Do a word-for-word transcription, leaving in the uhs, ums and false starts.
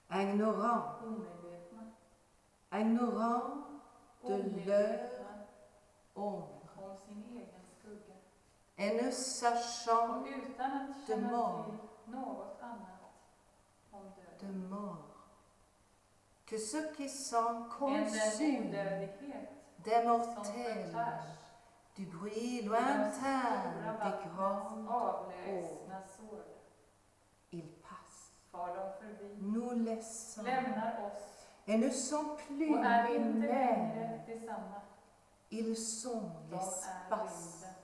ignorant, omedvetna, ignorant de leur omedvetna ombre, om sin egen skugga. et ne sachant Och utan att de känna mort, till något annat om de döden. mort, que ceux qui sont Än den conçus odödlighet des som mortels, förtärs du bruit i de lointain stora des vattnens grands, avlägsna sorl. ils passent, Far de förbi, nous laissant, lämnar oss et ne sont plus och är les inte mêmes, längre detsamma. ils sont De är l'espace rymden.